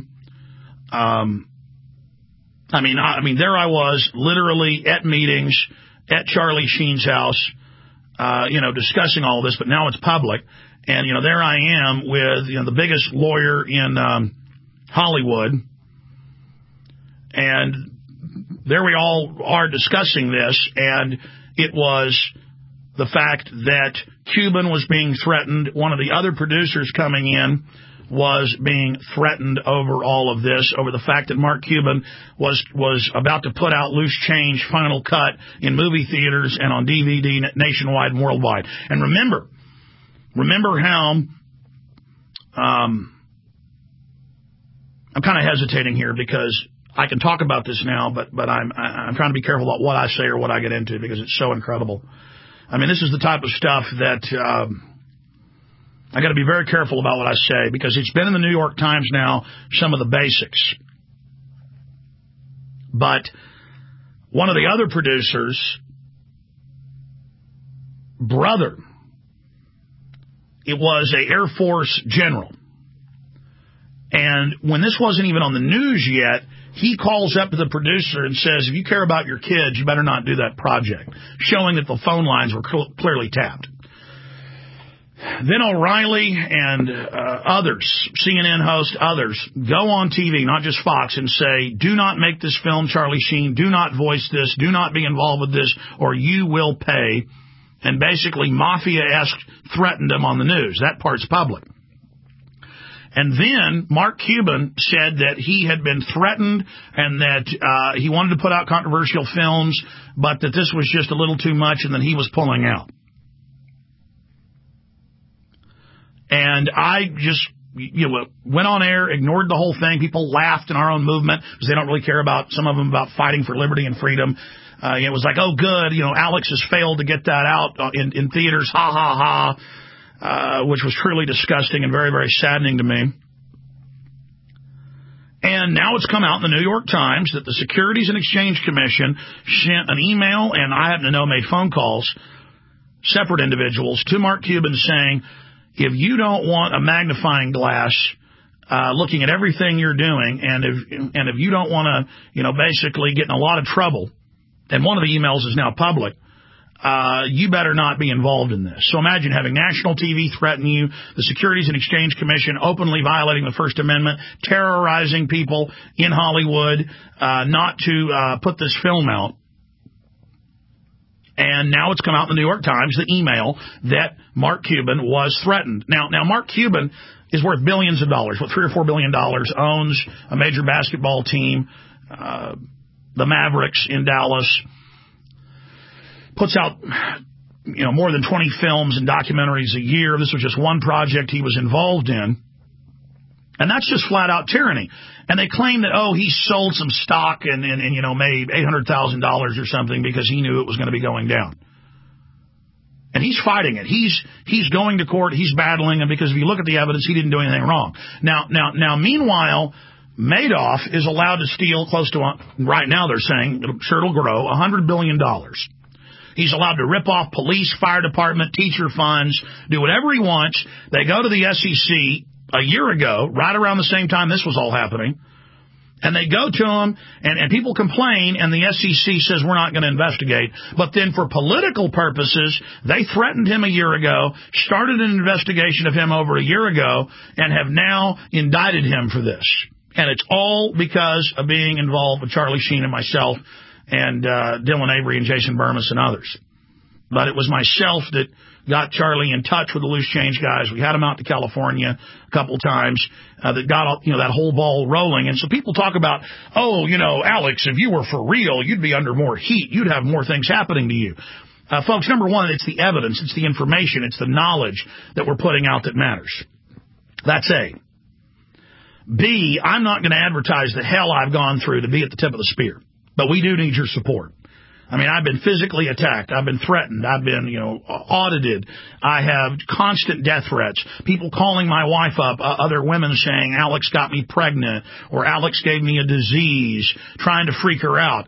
I mean, there I was, literally at meetings at Charlie Sheen's house, discussing all this, but now it's public. And, there I am with, the biggest lawyer in Hollywood. And there we all are discussing this. And it was the fact that Cuban was being threatened. One of the other producers coming in was being threatened over all of this, over the fact that Mark Cuban was about to put out Loose Change Final Cut in movie theaters and on DVD nationwide and worldwide. And remember how I'm kind of hesitating here because I can talk about this now, but I'm trying to be careful about what I say or what I get into because it's so incredible. I mean, this is the type of stuff that I got to be very careful about what I say because it's been in the New York Times now, some of the basics. But one of the other producers' brother, it was an Air Force general. And when this wasn't even on the news yet, he calls up to the producer and says, if you care about your kids, you better not do that project, showing that the phone lines were clearly tapped. Then O'Reilly and others, CNN host, others, go on TV, not just Fox, and say, do not make this film, Charlie Sheen. Do not voice this. Do not be involved with this, or you will pay. And basically, mafia-esque threatened him on the news. That part's public. And then Mark Cuban said that he had been threatened and that he wanted to put out controversial films, but that this was just a little too much and that he was pulling out. And I just went on air, ignored the whole thing. People laughed in our own movement because they don't really care about, some of them, about fighting for liberty and freedom. It was like, oh, good, Alex has failed to get that out in theaters, ha, ha, ha, which was truly disgusting and very, very saddening to me. And now it's come out in the New York Times that the Securities and Exchange Commission sent an email, and I happen to know made phone calls, separate individuals, to Mark Cuban saying, if you don't want a magnifying glass looking at everything you're doing, and if you don't want to, basically get in a lot of trouble, and one of the emails is now public, you better not be involved in this. So imagine having national TV threaten you, the Securities and Exchange Commission openly violating the First Amendment, terrorizing people in Hollywood, not to put this film out. And now it's come out in the New York Times, the email that Mark Cuban was threatened. Now Mark Cuban is worth billions of dollars, $3 or $4 billion, owns a major basketball team, the Mavericks in Dallas, puts out, more than 20 films and documentaries a year. This was just one project he was involved in. And that's just flat out tyranny. And they claim that, he sold some stock and made $800,000 or something because he knew it was going to be going down. And he's fighting it. He's going to court. He's battling it because if you look at the evidence, he didn't do anything wrong. Now, meanwhile, Madoff is allowed to steal close to, right now they're saying, I'm sure it'll grow, $100 billion. He's allowed to rip off police, fire department, teacher funds, do whatever he wants. They go to the SEC a year ago, right around the same time this was all happening, and they go to him, and people complain, and the SEC says we're not going to investigate. But then for political purposes, they threatened him a year ago, started an investigation of him over a year ago, and have now indicted him for this. And it's all because of being involved with Charlie Sheen and myself and Dylan Avery and Jason Burmis and others. But it was myself that got Charlie in touch with the Loose Change guys. We had him out to California a couple times that got that whole ball rolling. And so people talk about, Alex, if you were for real, you'd be under more heat. You'd have more things happening to you. Folks, number one, it's the evidence, it's the information, it's the knowledge that we're putting out that matters. That's A. B, I'm not going to advertise the hell I've gone through to be at the tip of the spear. But we do need your support. I mean, I've been physically attacked. I've been threatened. I've been, audited. I have constant death threats. People calling my wife up, other women saying, Alex got me pregnant, or Alex gave me a disease, trying to freak her out.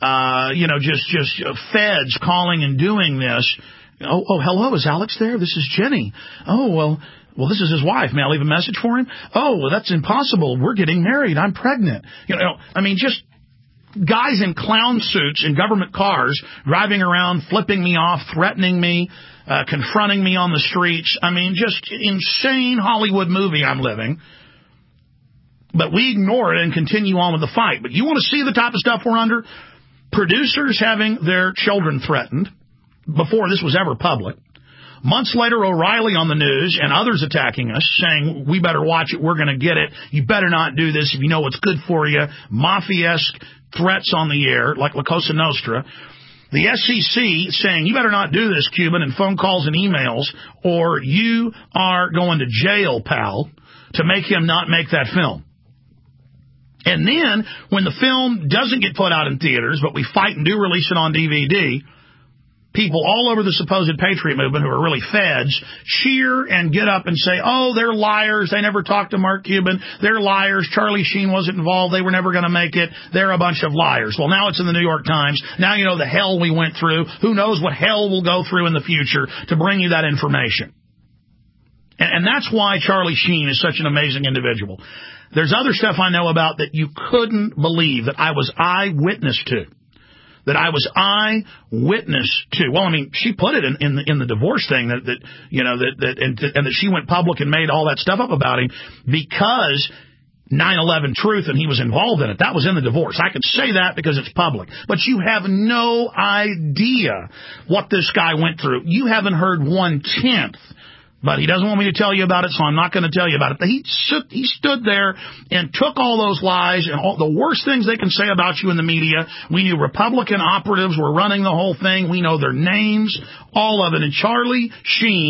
Just feds calling and doing this. Oh, hello, is Alex there? This is Jenny. Oh, well, this is his wife. May I leave a message for him? Oh, well, that's impossible. We're getting married. I'm pregnant. Just guys in clown suits in government cars driving around, flipping me off, threatening me, confronting me on the streets. Just insane Hollywood movie I'm living. But we ignore it and continue on with the fight. But you want to see the type of stuff we're under? Producers having their children threatened before this was ever public. Months later, O'Reilly on the news and others attacking us, saying, we better watch it, we're going to get it, you better not do this if you know what's good for you, mafia-esque threats on the air, like La Cosa Nostra. The SEC saying, you better not do this, Cuban, and phone calls and emails, or you are going to jail, pal, to make him not make that film. And then, when the film doesn't get put out in theaters, but we fight and do release it on DVD, people all over the supposed patriot movement who are really feds cheer and get up and say, oh, they're liars. They never talked to Mark Cuban. They're liars. Charlie Sheen wasn't involved. They were never going to make it. They're a bunch of liars. Well, now it's in the New York Times. Now you know the hell we went through. Who knows what hell we'll go through in the future to bring you that information. And that's why Charlie Sheen is such an amazing individual. There's other stuff I know about that you couldn't believe that I was eyewitness to. That I was eyewitness to. Well, she put it in the divorce thing that that she went public and made all that stuff up about him because 9/11 truth and he was involved in it. That was in the divorce. I can say that because it's public. But you have no idea what this guy went through. You haven't heard 1/10. But he doesn't want me to tell you about it, so I'm not going to tell you about it. But he stood there and took all those lies and all the worst things they can say about you in the media. We knew Republican operatives were running the whole thing. We know their names, all of it. And Charlie Sheen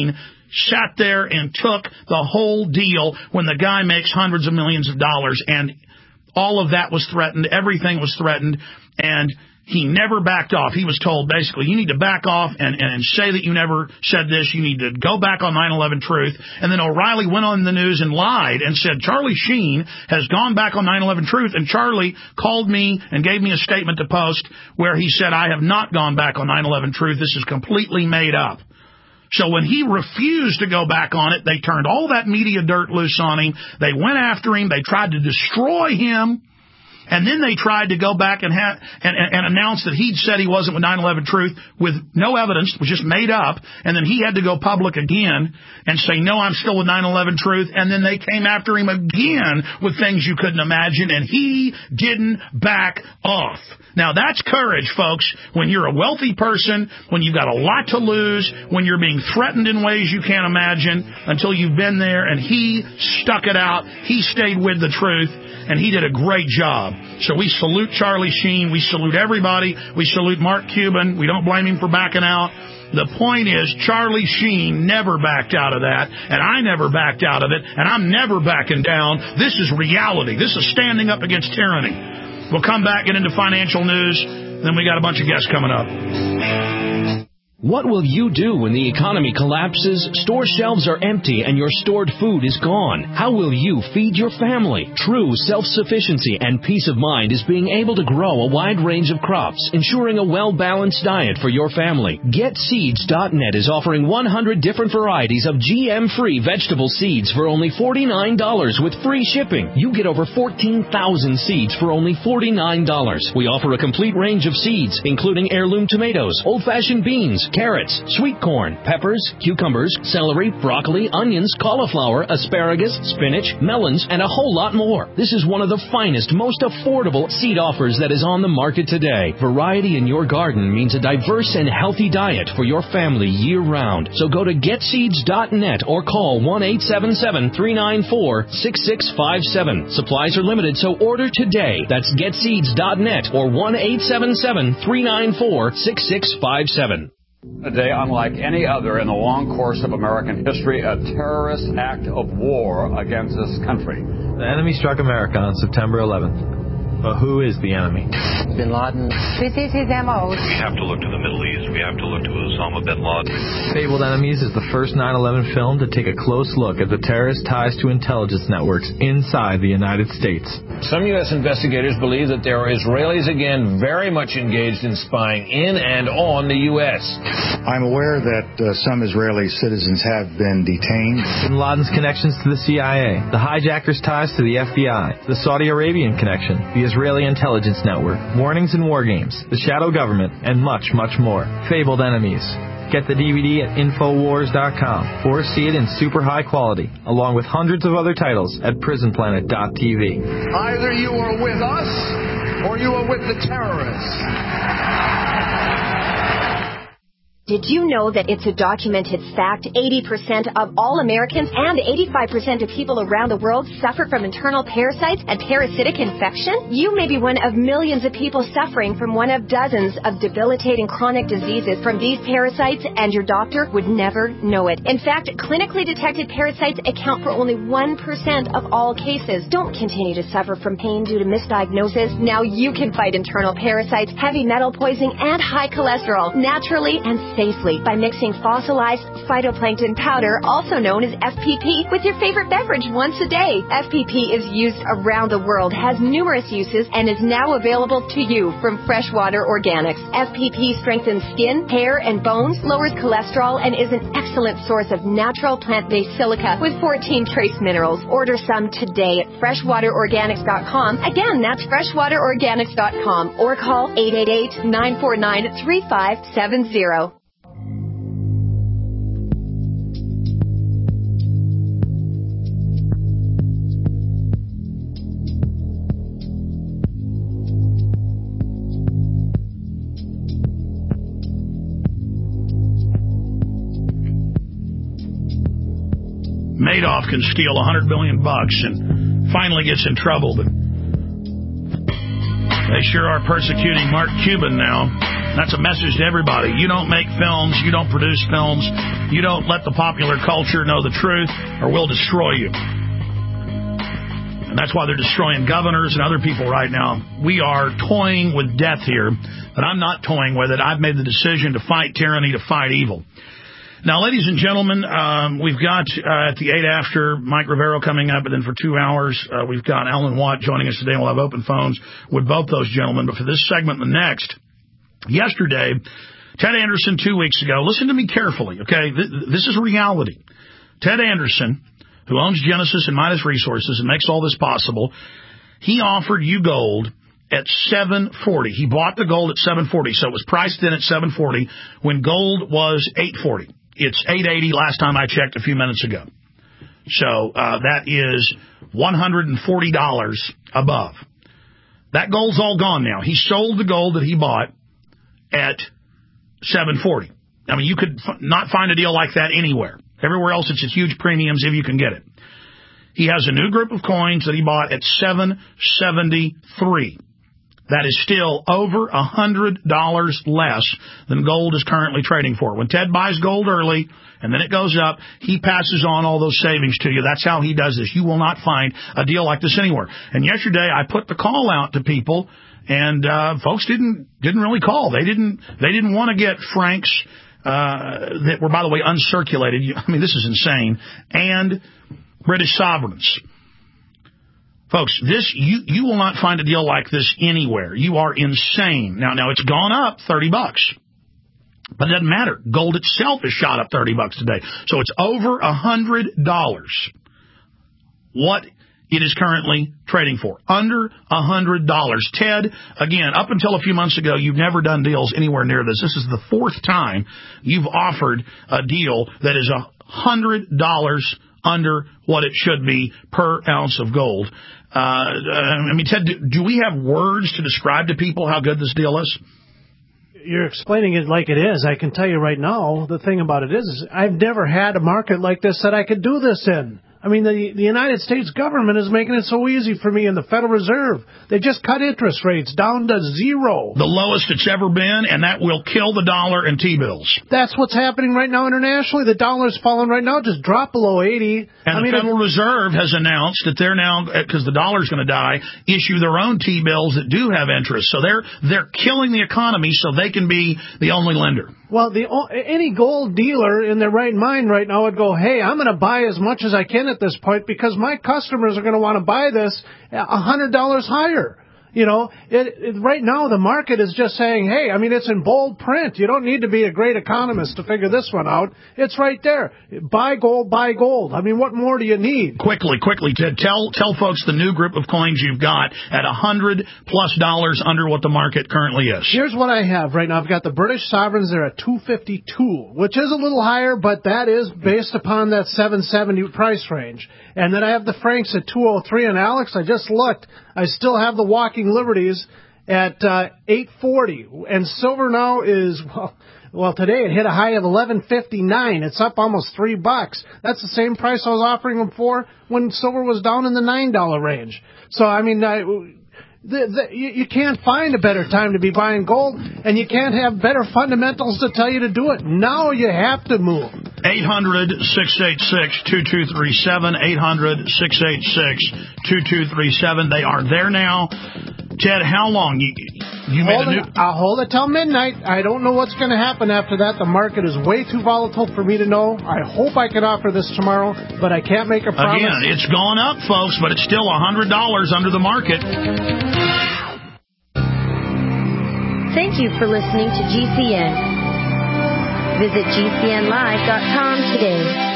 sat there and took the whole deal when the guy makes hundreds of millions of dollars, and all of that was threatened. Everything was threatened, and he never backed off. He was told, basically, you need to back off and say that you never said this. You need to go back on 9/11 Truth. And then O'Reilly went on the news and lied and said, Charlie Sheen has gone back on 9/11 Truth. And Charlie called me and gave me a statement to post where he said, I have not gone back on 9/11 Truth. This is completely made up. So when he refused to go back on it, they turned all that media dirt loose on him. They went after him. They tried to destroy him. And then they tried to go back and announce that he'd said he wasn't with 9/11 Truth with no evidence. It was just made up. And then he had to go public again and say, no, I'm still with 9/11 Truth. And then they came after him again with things you couldn't imagine. And he didn't back off. Now, that's courage, folks, when you're a wealthy person, when you've got a lot to lose, when you're being threatened in ways you can't imagine until you've been there. And he stuck it out. He stayed with the truth. And he did a great job. So we salute Charlie Sheen. We salute everybody. We salute Mark Cuban. We don't blame him for backing out. The point is, Charlie Sheen never backed out of that, and I never backed out of it, and I'm never backing down. This is reality. This is standing up against tyranny. We'll come back, get into financial news, then we got a bunch of guests coming up. What will you do when the economy collapses, store shelves are empty, and your stored food is gone? How will you feed your family? True self-sufficiency and peace of mind is being able to grow a wide range of crops, ensuring a well-balanced diet for your family. GetSeeds.net is offering 100 different varieties of GM-free vegetable seeds for only $49 with free shipping. You get over 14,000 seeds for only $49. We offer a complete range of seeds, including heirloom tomatoes, old-fashioned beans, carrots, sweet corn, peppers, cucumbers, celery, broccoli, onions, cauliflower, asparagus, spinach, melons, and a whole lot more. This is one of the finest, most affordable seed offers that is on the market today. Variety in your garden means a diverse and healthy diet for your family year-round. So go to GetSeeds.net or call 1-877-394-6657. Supplies are limited, so order today. That's GetSeeds.net or 1-877-394-6657. A day unlike any other in the long course of American history, a terrorist act of war against this country. The enemy struck America on September 11th. But who is the enemy? Bin Laden. This is his MO. We have to look to the Middle East. We have to look to Osama bin Laden. Fabled Enemies is the first 9/11 film to take a close look at the terrorist ties to intelligence networks inside the United States. Some U.S. investigators believe that there are Israelis again very much engaged in spying in and on the U.S. I'm aware that some Israeli citizens have been detained. Bin Laden's connections to the CIA, the hijackers' ties to the FBI, the Saudi Arabian connection, the Israeli intelligence network, warnings and war games, the shadow government, and much, much more. Fabled Enemies. Get the DVD at Infowars.com or see it in super high quality, along with hundreds of other titles at PrisonPlanet.tv. Either you are with us or you are with the terrorists. Did you know that it's a documented fact 80% of all Americans and 85% of people around the world suffer from internal parasites and parasitic infection? You may be one of millions of people suffering from one of dozens of debilitating chronic diseases from these parasites, and your doctor would never know it. In fact, clinically detected parasites account for only 1% of all cases. Don't continue to suffer from pain due to misdiagnosis. Now you can fight internal parasites, heavy metal poisoning, and high cholesterol naturally and safely by mixing fossilized phytoplankton powder, also known as FPP, with your favorite beverage once a day. FPP is used around the world, has numerous uses, and is now available to you from Freshwater Organics. FPP strengthens skin, hair, and bones, lowers cholesterol, and is an excellent source of natural plant-based silica with 14 trace minerals. Order some today at freshwaterorganics.com. Again, that's freshwaterorganics.com, or call 888-949-3570. Madoff can steal $100 billion and finally gets in trouble, but They sure are persecuting Mark Cuban now. That's a message to everybody. You don't make films. You don't produce films. You don't let the popular culture know the truth, or we'll destroy you. And that's why they're destroying governors and other people right now. We are toying with death here, but I'm not toying with it. I've made the decision to fight tyranny, to fight evil. Now, ladies and gentlemen, we've got at the 8 after Mike Rivero coming up, and then for 2 hours, we've got Alan Watt joining us today. We'll have open phones with both those gentlemen. But for this segment and the next, yesterday, Ted Anderson 2 weeks ago, listen to me carefully, okay? This is reality. Ted Anderson, who owns Genesis and Midas Resources and makes all this possible, he offered you gold at $740. He bought the gold at $740, so it was priced in at $740 when gold was $840. It's $880 last time I checked a few minutes ago. So that is $140 above. That gold's all gone now. He sold the gold that he bought at $740. I mean, you could not find a deal like that anywhere. Everywhere else, it's at huge premiums if you can get it. He has a new group of coins that he bought at $773. That is still over $100 less than gold is currently trading for. When Ted buys gold early and then it goes up, he passes on all those savings to you. That's how he does this. You will not find a deal like this anywhere. And yesterday I put the call out to people, and folks didn't really call. They didn't want to get Franks that were, by the way, uncirculated. I mean, this is insane. And British sovereigns. Folks, you will not find a deal like this anywhere. You are insane. Now it's gone up $30, but it doesn't matter. Gold itself has shot up $30 today, so it's over $100. What it is currently trading for, under $100. Ted, again, up until a few months ago, you've never done deals anywhere near this. This is the 4th time you've offered a deal that is $100 under what it should be per ounce of gold. I mean, Ted, do we have words to describe to people how good this deal is? You're explaining it like it is. I can tell you right now, the thing about it is I've never had a market like this that I could do this in. I mean, the United States government is making it so easy for me, and the Federal Reserve. They just cut interest rates down to 0. The lowest it's ever been, and that will kill the dollar and T-bills. That's what's happening right now internationally. The dollar's falling right now, just dropped below 80. And the Federal Reserve has announced that they're now, because the dollar's going to die, issue their own T-bills that do have interest. So they're killing the economy so they can be the only lender. Well, any gold dealer in their right mind right now would go, hey, I'm going to buy as much as I can at this point because my customers are going to want to buy this $100 higher. You know, right now the market is just saying, hey, I mean, it's in bold print. You don't need to be a great economist to figure this one out. It's right there. Buy gold, buy gold. I mean, what more do you need? Quickly, Ted, tell folks the new group of coins you've got at $100+ under what the market currently is. Here's what I have right now. I've got the British sovereigns there at $252, which is a little higher, but that is based upon that $770 price range. And then I have the francs at $203. And Alex, I just looked. I still have the Walking Liberties at $840, and silver now is well today it hit a high of $11.59. It's up almost $3. That's the same price I was offering them for when silver was down in the $9 range. So I mean, you can't find a better time to be buying gold, and you can't have better fundamentals to tell you to do it. Now you have to move. 800-686-2237, 800-686-2237. They are there now. Ted, how long? I'll hold it till midnight. I don't know what's going to happen after that. The market is way too volatile for me to know. I hope I can offer this tomorrow, but I can't make a promise. Again, it's gone up, folks, but it's still $100 under the market. Thank you for listening to GCN. Visit GCNlive.com today.